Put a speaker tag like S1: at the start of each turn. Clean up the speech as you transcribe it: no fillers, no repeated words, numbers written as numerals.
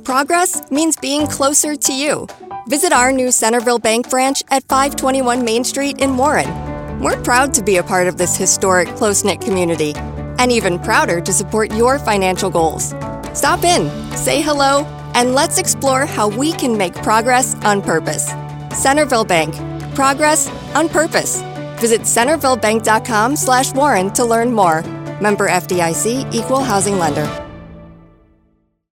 S1: Progress means being closer to you. Visit our new Centerville Bank branch at 521 Main Street in Warren. We're proud to be a part of this historic, close-knit community, and even prouder to support your financial goals. Stop in, say hello, and let's explore how we can make progress on purpose. Centerville Bank. Progress on purpose. Visit centervillebank.com/Warren to learn more. Member FDIC, Equal Housing Lender.